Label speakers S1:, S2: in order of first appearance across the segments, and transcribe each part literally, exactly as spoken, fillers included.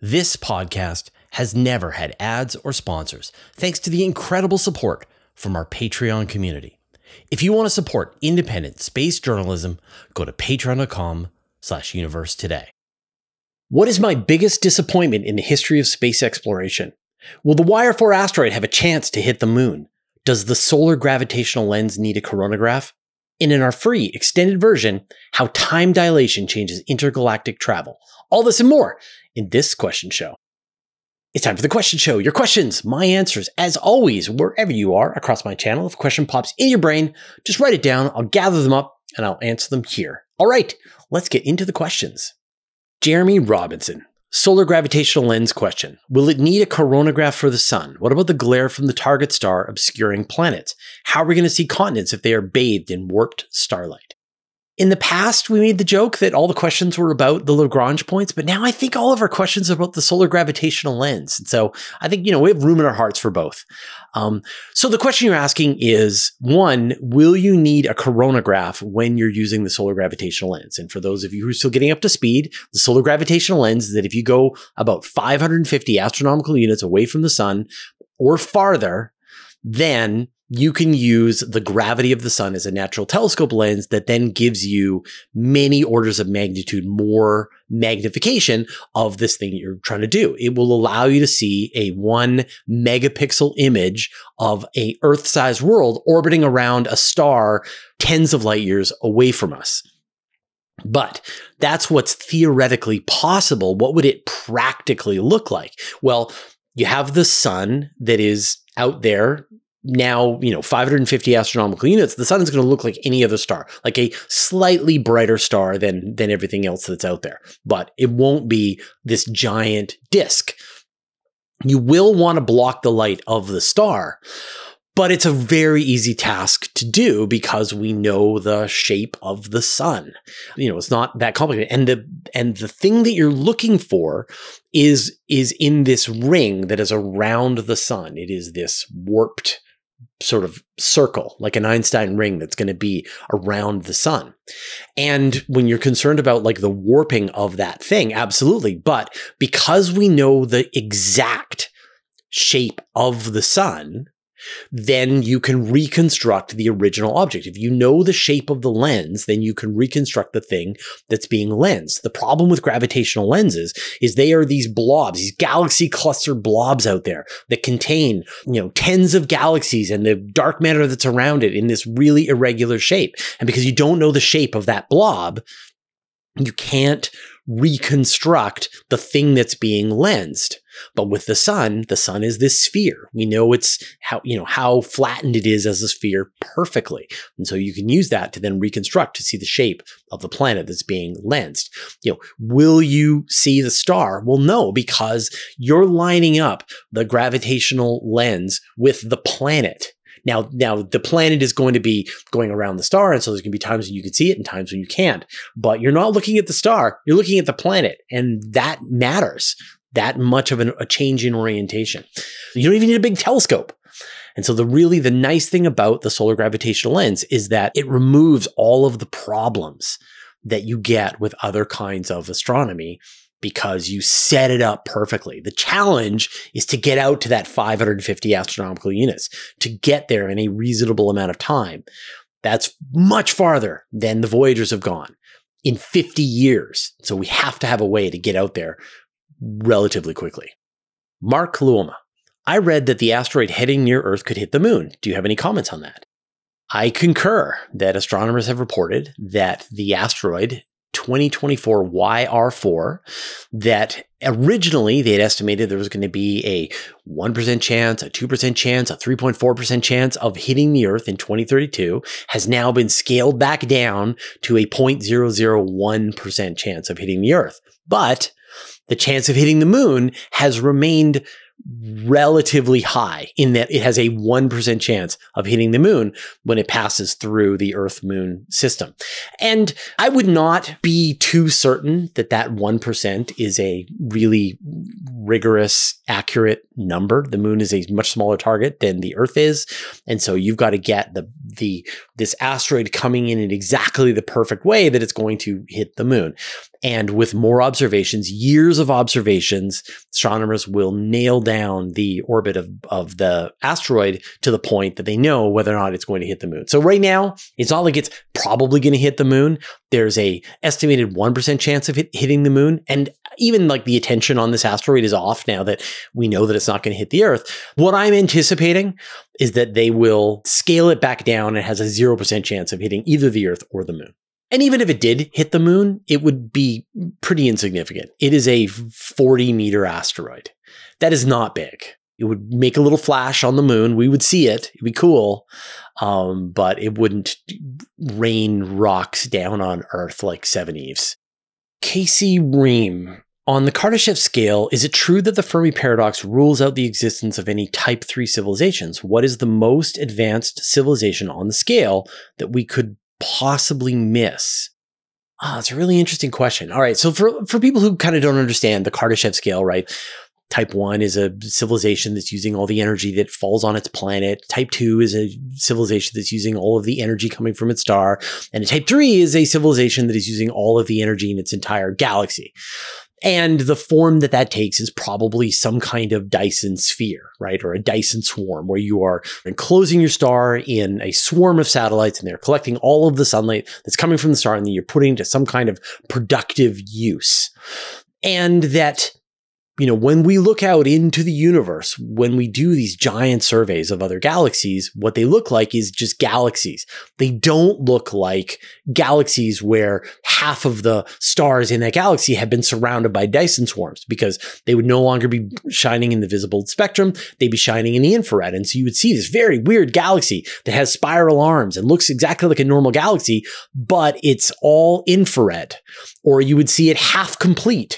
S1: This podcast has never had ads or sponsors, thanks to the incredible support from our Patreon community. If you want to support independent space journalism, go to patreon.com slash universe today. What is my biggest disappointment in the history of space exploration? Will the W I R four asteroid have a chance to hit the moon? Does the solar gravitational lens need a coronagraph? And in our free extended version, how time dilation changes intergalactic travel. All this and more in this question show. It's time for the question show. Your questions, my answers, as always, wherever you are across my channel. If a question pops in your brain, just write it down. I'll gather them up and I'll answer them here. All right, let's get into the questions. Jeremy Robinson. Solar gravitational lens question. Will it need a coronagraph for the sun? What about the glare from the target star obscuring planets? How are we going to see continents if they are bathed in warped starlight? In the past, we made the joke that all the questions were about the Lagrange points, but now I think all of our questions are about the solar gravitational lens. And so I think, you know, we have room in our hearts for both. Um, so the question you're asking is, one, will you need a coronagraph when you're using the solar gravitational lens? And for those of you who are still getting up to speed, the solar gravitational lens is that if you go about five hundred fifty astronomical units away from the sun or farther, then you can use the gravity of the sun as a natural telescope lens that then gives you many orders of magnitude more magnification of this thing you're trying to do. It will allow you to see a one megapixel image of a Earth-sized world orbiting around a star tens of light years away from us. But that's what's theoretically possible. What would it practically look like? Well, you have the sun that is out there now, you know, five hundred fifty astronomical units. The sun is going to look like any other star, like a slightly brighter star than, than everything else that's out there. But it won't be this giant disk. You will want to block the light of the star, but it's a very easy task to do because we know the shape of the sun. You know, it's not that complicated. And the and the thing that you're looking for is, is in this ring that is around the sun. It is this warped sort of circle, like an Einstein ring that's going to be around the sun. And when you're concerned about like the warping of that thing, absolutely. But because we know the exact shape of the sun, then you can reconstruct the original object. If you know the shape of the lens, then you can reconstruct the thing that's being lensed. The problem with gravitational lenses is they are these blobs, these galaxy cluster blobs out there that contain, you know, tens of galaxies and the dark matter that's around it in this really irregular shape. And because you don't know the shape of that blob, you can't reconstruct the thing that's being lensed. But with the sun, the sun is this sphere. We know it's how, you know, how flattened it is as a sphere perfectly. And so you can use that to then reconstruct to see the shape of the planet that's being lensed. You know, will you see the star? Well, no, because you're lining up the gravitational lens with the planet. Now, now the planet is going to be going around the star, and so there's going to be times when you can see it and times when you can't. But you're not looking at the star, you're looking at the planet, and that matters. That much of an, a change in orientation. You don't even need a big telescope. And so the really, the nice thing about the solar gravitational lens is that it removes all of the problems that you get with other kinds of astronomy because you set it up perfectly. The challenge is to get out to that five hundred fifty astronomical units, to get there in a reasonable amount of time. That's much farther than the Voyagers have gone in fifty years. So we have to have a way to get out there relatively quickly. Mark Luoma. I read that the asteroid heading near Earth could hit the moon. Do you have any comments on that? I concur that astronomers have reported that the asteroid twenty twenty-four Y R four, that originally they had estimated there was going to be a one percent chance, a two percent chance, a three point four percent chance of hitting the Earth in twenty thirty-two, has now been scaled back down to a zero point zero zero one percent chance of hitting the Earth. But the chance of hitting the moon has remained relatively high in that it has a one percent chance of hitting the moon when it passes through the Earth-Moon system. And I would not be too certain that that one percent is a really rigorous, accurate number. The moon is a much smaller target than the Earth is. And so you've got to get the, the, this asteroid coming in in exactly the perfect way that it's going to hit the moon. And with more observations, years of observations, astronomers will nail down the orbit of, of the asteroid to the point that they know whether or not it's going to hit the moon. So right now, it's not like it's probably going to hit the moon. There's a estimated one percent chance of it hitting the moon. And even like the attention on this asteroid is off now that we know that it's not going to hit the Earth. What I'm anticipating is that they will scale it back down and it has a zero percent chance of hitting either the Earth or the moon. And even if it did hit the moon, it would be pretty insignificant. It is a forty meter asteroid. That is not big. It would make a little flash on the moon. We would see it. It'd be cool. Um, but it wouldn't rain rocks down on Earth like Seven Eves. Casey Ream. On the Kardashev scale, is it true that the Fermi paradox rules out the existence of any type three civilizations? What is the most advanced civilization on the scale that we could possibly miss? Ah, it's a really interesting question. All right. So for, for people who kind of don't understand the Kardashev scale, right? Type one is a civilization that's using all the energy that falls on its planet. Type two is a civilization that's using all of the energy coming from its star. And a type three is a civilization that is using all of the energy in its entire galaxy. And the form that that takes is probably some kind of Dyson sphere, right? Or a Dyson swarm where you are enclosing your star in a swarm of satellites and they're collecting all of the sunlight that's coming from the star and then you're putting it to some kind of productive use. And that, you know, when we look out into the universe, when we do these giant surveys of other galaxies, what they look like is just galaxies. They don't look like galaxies where half of the stars in that galaxy have been surrounded by Dyson swarms because they would no longer be shining in the visible spectrum. They'd be shining in the infrared. And so you would see this very weird galaxy that has spiral arms and looks exactly like a normal galaxy, but it's all infrared. Or you would see it half complete.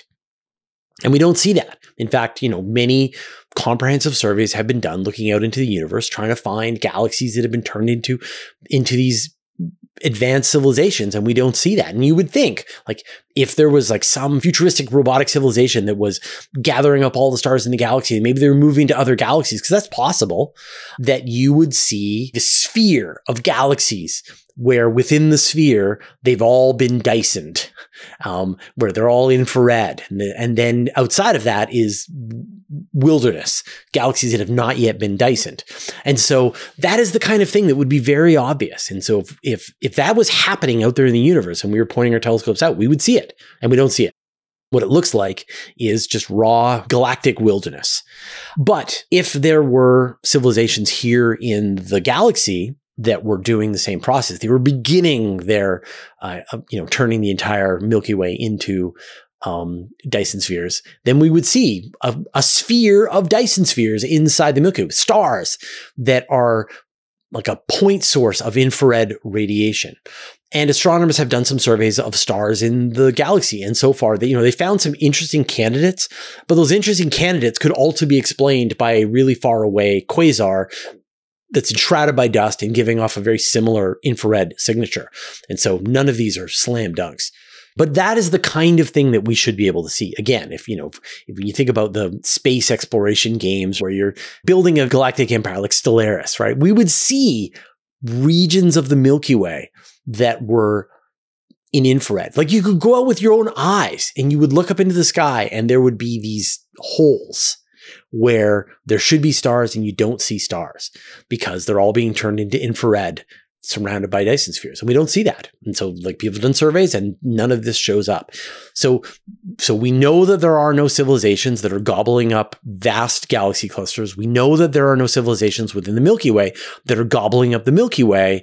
S1: And we don't see that. In fact, you know, many comprehensive surveys have been done looking out into the universe, trying to find galaxies that have been turned into, into these advanced civilizations, and we don't see that. And you would think, like, if there was like some futuristic robotic civilization that was gathering up all the stars in the galaxy, and maybe they were moving to other galaxies, because that's possible, that you would see the sphere of galaxies where within the sphere, they've all been Dysoned, um, where they're all infrared. And, the, and then outside of that is wilderness, galaxies that have not yet been Dysoned. And so that is the kind of thing that would be very obvious. And so if, if, if that was happening out there in the universe and we were pointing our telescopes out, we would see it, and we don't see it. What it looks like is just raw galactic wilderness. But if there were civilizations here in the galaxy that were doing the same process, they were beginning their, uh, you know, turning the entire Milky Way into um, Dyson spheres, then we would see a, a sphere of Dyson spheres inside the Milky Way, stars that are like a point source of infrared radiation. And astronomers have done some surveys of stars in the galaxy. And so far, they, you know, they found some interesting candidates, but those interesting candidates could also be explained by a really far away quasar that's enshrouded by dust and giving off a very similar infrared signature. And so none of these are slam dunks. But that is the kind of thing that we should be able to see. Again, if you know, if, if you think about the space exploration games where you're building a galactic empire like Stellaris, right? We would see regions of the Milky Way that were in infrared. Like you could go out with your own eyes and you would look up into the sky and there would be these holes where there should be stars and you don't see stars because they're all being turned into infrared surrounded by Dyson spheres. And we don't see that. And so like people have done surveys and none of this shows up. So, so we know that there are no civilizations that are gobbling up vast galaxy clusters. We know that there are no civilizations within the Milky Way that are gobbling up the Milky Way.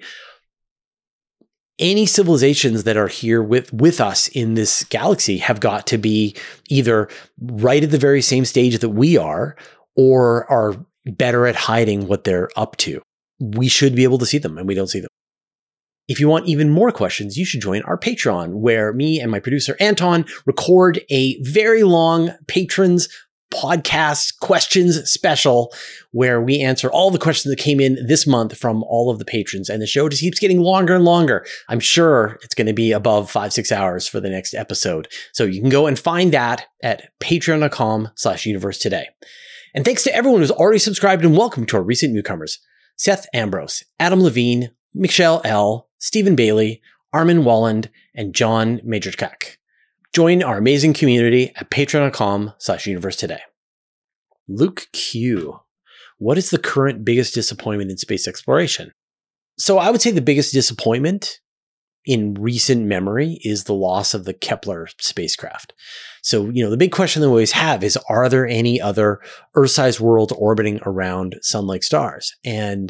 S1: Any civilizations that are here with, with us in this galaxy have got to be either right at the very same stage that we are, or are better at hiding what they're up to. We should be able to see them, and we don't see them. If you want even more questions, you should join our Patreon, where me and my producer Anton record a very long patrons podcast questions special where we answer all the questions that came in this month from all of the patrons. And the show just keeps getting longer and longer. I'm sure it's going to be above five, six hours for the next episode. So you can go and find that at patreon.com slash universe today. And thanks to everyone who's already subscribed, and welcome to our recent newcomers: Seth Ambrose, Adam Levine, Michelle L., Stephen Bailey, Armin Walland, and John Majorkak. Join our amazing community at patreon.com slash universe today. Luke Q. What is the current biggest disappointment in space exploration? So I would say the biggest disappointment in recent memory is the loss of the Kepler spacecraft. So, you know, the big question that we always have is, are there any other Earth-sized worlds orbiting around sun-like stars? And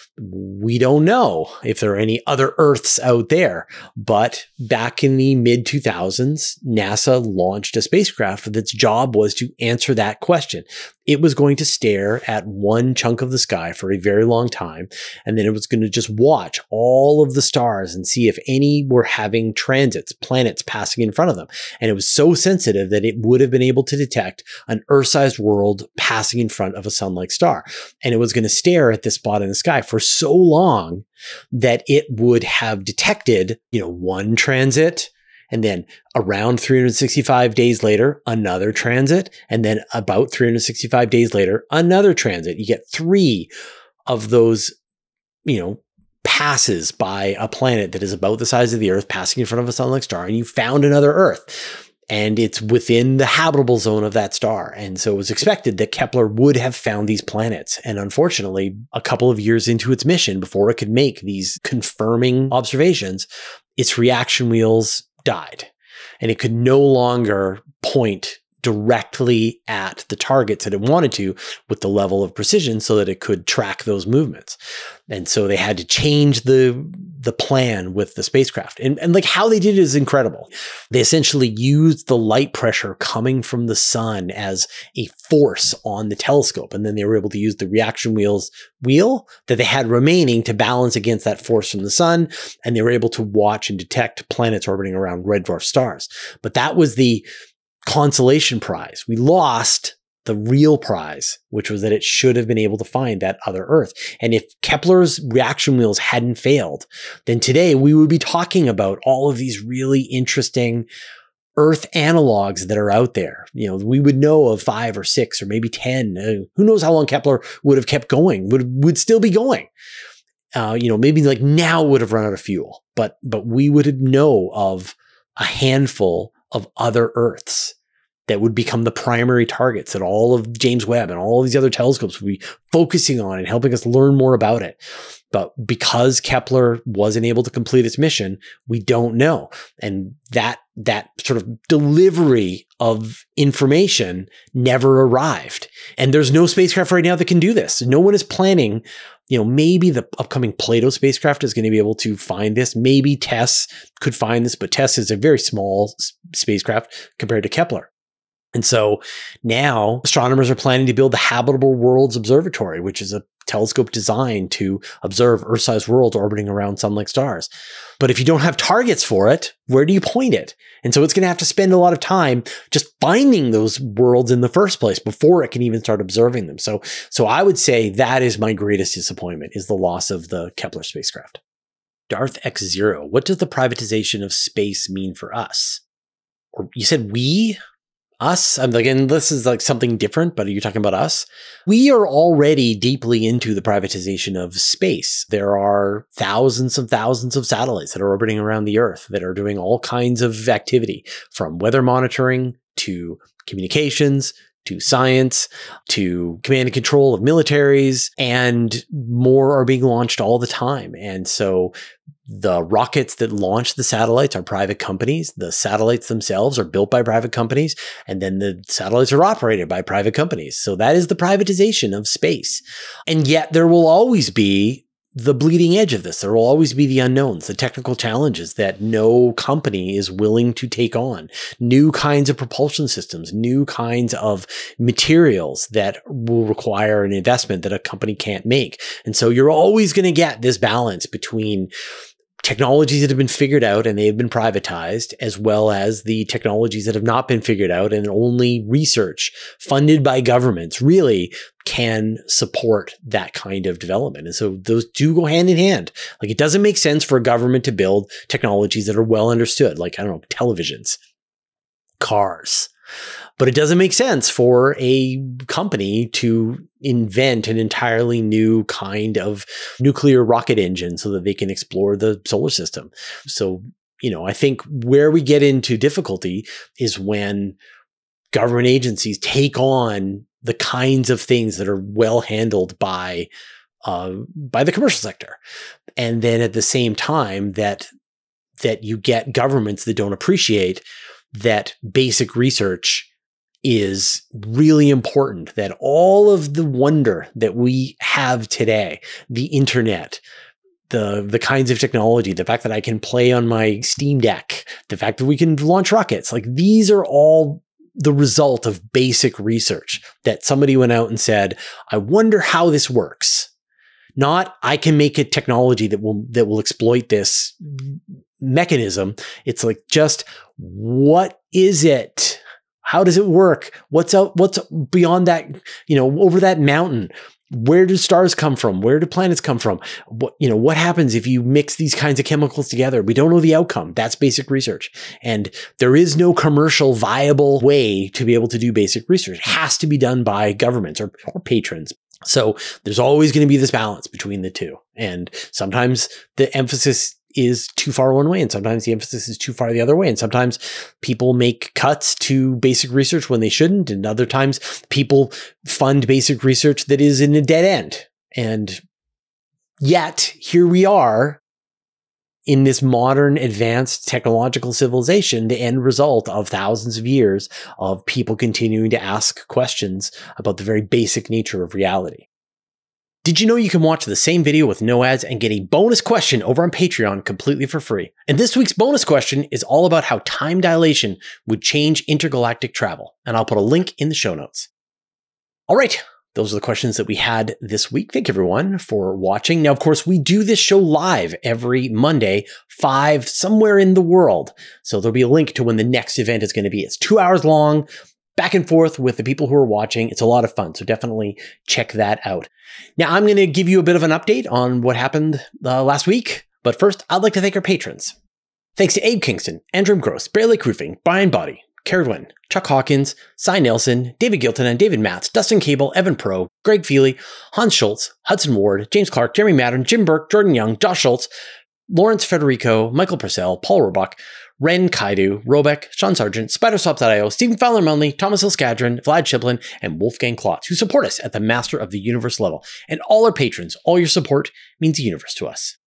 S1: we don't know if there are any other Earths out there. But back in the mid two thousands, NASA launched a spacecraft that's job was to answer that question. It was going to stare at one chunk of the sky for a very long time, and then it was going to just watch all of the stars and see if any were having transits, planets passing in front of them. And it was so sensitive that it would have been able to detect an Earth-sized world passing in front of a sun-like star. And it was going to stare at this spot in the sky for so long that it would have detected, you know, one transit, and then around three hundred sixty-five days later, another transit, and then about three hundred sixty-five days later, another transit. You get three of those, you know, passes by a planet that is about the size of the Earth passing in front of a sun-like star, and you found another Earth. And it's within the habitable zone of that star. And so it was expected that Kepler would have found these planets. And unfortunately, a couple of years into its mission, before it could make these confirming observations, its reaction wheels died. And it could no longer point directly at the targets that it wanted to with the level of precision so that it could track those movements. And so they had to change the the plan with the spacecraft. And, and like how they did it is incredible. They essentially used the light pressure coming from the sun as a force on the telescope. And then they were able to use the reaction wheels wheel that they had remaining to balance against that force from the sun. And they were able to watch and detect planets orbiting around red dwarf stars. But that was the consolation prize. We lost the real prize, which was that it should have been able to find that other Earth. And if Kepler's reaction wheels hadn't failed, then today we would be talking about all of these really interesting Earth analogs that are out there. You know, we would know of five or six or maybe ten. Uh, who knows how long Kepler would have kept going, would, would still be going. Uh, you know, maybe like now would have run out of fuel, but, but we would know of a handful of other Earths that would become the primary targets that all of James Webb and all of these other telescopes would be focusing on and helping us learn more about it. But because Kepler wasn't able to complete its mission, we don't know. And that, that sort of delivery of information never arrived. And there's no spacecraft right now that can do this. No one is planning. You know, maybe the upcoming Plato spacecraft is going to be able to find this. Maybe TESS could find this, but TESS is a very small spacecraft compared to Kepler. And so now astronomers are planning to build the Habitable Worlds Observatory, which is a telescope designed to observe Earth-sized worlds orbiting around sun-like stars. But if you don't have targets for it, where do you point it? And so it's going to have to spend a lot of time just finding those worlds in the first place before it can even start observing them. So, so I would say that is my greatest disappointment, is the loss of the Kepler spacecraft. Darth X Zero, what does the privatization of space mean for us? Or you said we? Us? I'm like, and this is like something different, but are you talking about us? We are already deeply into the privatization of space. There are thousands and thousands of satellites that are orbiting around the Earth that are doing all kinds of activity, from weather monitoring to communications to science, to command and control of militaries, and more are being launched all the time. And so the rockets that launch the satellites are private companies. The satellites themselves are built by private companies, and then the satellites are operated by private companies. So that is the privatization of space. And yet there will always be the bleeding edge of this. There will always be the unknowns, the technical challenges that no company is willing to take on, new kinds of propulsion systems, new kinds of materials that will require an investment that a company can't make. And so you're always going to get this balance between technologies that have been figured out and they have been privatized, as well as the technologies that have not been figured out, and only research funded by governments really can support that kind of development. And so those do go hand in hand. Like, it doesn't make sense for a government to build technologies that are well understood, like, I don't know, televisions, cars, But it doesn't make sense for a company to invent an entirely new kind of nuclear rocket engine so that they can explore the solar system. So, you know, I think where we get into difficulty is when government agencies take on the kinds of things that are well handled by uh, by the commercial sector. And then at the same time that that you get governments that don't appreciate that basic research is really important, that all of the wonder that we have today, the internet, the the kinds of technology, the fact that I can play on my Steam Deck, the fact that we can launch rockets, like these are all the result of basic research that somebody went out and said, I wonder how this works. Not, I can make a technology that will that will exploit this mechanism. It's like, just what is it? How does it work? What's out? What's beyond that? You know, over that mountain? Where do stars come from? Where do planets come from? What, you know, what happens if you mix these kinds of chemicals together? We don't know the outcome. That's basic research. And there is no commercial viable way to be able to do basic research. It has to be done by governments or, or patrons. So there's always going to be this balance between the two. And sometimes the emphasis is too far one way, and sometimes the emphasis is too far the other way. And sometimes people make cuts to basic research when they shouldn't. And other times people fund basic research that is in a dead end. And yet here we are in this modern, advanced technological civilization, the end result of thousands of years of people continuing to ask questions about the very basic nature of reality. Did you know you can watch the same video with no ads and get a bonus question over on Patreon completely for free? And this week's bonus question is all about how time dilation would change intergalactic travel. And I'll put a link in the show notes. All right. Those are the questions that we had this week. Thank you, everyone, for watching. Now, of course, we do this show live every Monday, five somewhere in the world. So there'll be a link to when the next event is going to be. It's two hours long, back and forth with the people who are watching. It's a lot of fun. So definitely check that out. Now, I'm going to give you a bit of an update on what happened uh, last week. But first, I'd like to thank our patrons. Thanks to Abe Kingston, Andrew Gross, Bear Lake Roofing, Brian Body, Caradwin, Chuck Hawkins, Cy Nelson, David Gilton and David Matz, Dustin Cable, Evan Pro, Greg Feely, Hans Schultz, Hudson Ward, James Clark, Jeremy Madden, Jim Burke, Jordan Young, Josh Schultz, Lawrence Federico, Michael Purcell, Paul Roebuck, Ren Kaidu, Robeck, Sean Sargent, Spiderswap dot i o, Stephen Fowler Munley, Thomas Ilskadron, Vlad Chiplin, and Wolfgang Klotz, who support us at the Master of the Universe level. And all our patrons, all your support means the universe to us.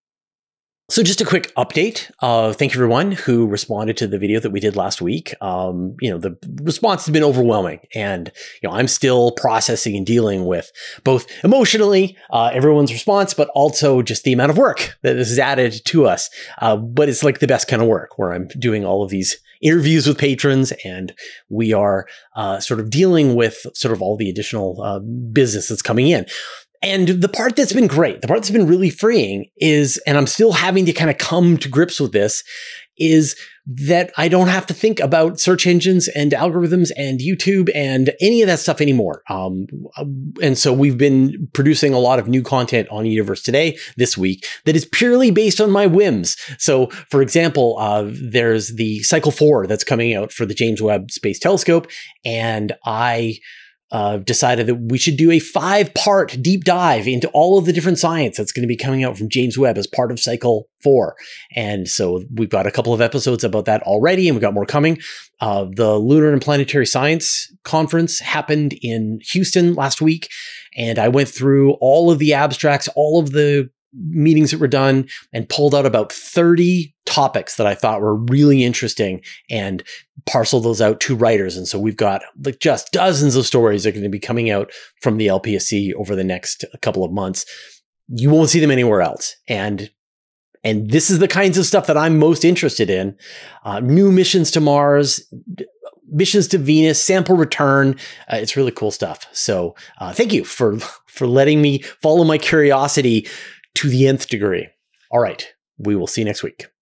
S1: So just a quick update. Uh, thank you everyone who responded to the video that we did last week. Um, you know, the response has been overwhelming, and you know, I'm still processing and dealing with both emotionally uh, everyone's response, but also just the amount of work that this has added to us. Uh, but it's like the best kind of work where I'm doing all of these interviews with patrons, and we are uh, sort of dealing with sort of all the additional uh, business that's coming in. And the part that's been great, the part that's been really freeing is, and I'm still having to kind of come to grips with this, is that I don't have to think about search engines and algorithms and YouTube and any of that stuff anymore. Um, and so we've been producing a lot of new content on Universe Today this week that is purely based on my whims. So, for example, uh, there's the Cycle four that's coming out for the James Webb Space Telescope, and I Uh, decided that we should do a five-part deep dive into all of the different science that's going to be coming out from James Webb as part of Cycle four. And so we've got a couple of episodes about that already, and we've got more coming. Uh, the Lunar and Planetary Science Conference happened in Houston last week, and I went through all of the abstracts, all of the meetings that were done, and pulled out about thirty topics that I thought were really interesting and parceled those out to writers. And so we've got like just dozens of stories that are going to be coming out from the L P S C over the next couple of months. You won't see them anywhere else. And and this is the kinds of stuff that I'm most interested in. Uh, new missions to Mars, missions to Venus, sample return. Uh, it's really cool stuff. So uh, thank you for, for letting me follow my curiosity to the nth degree. All right. We will see you next week.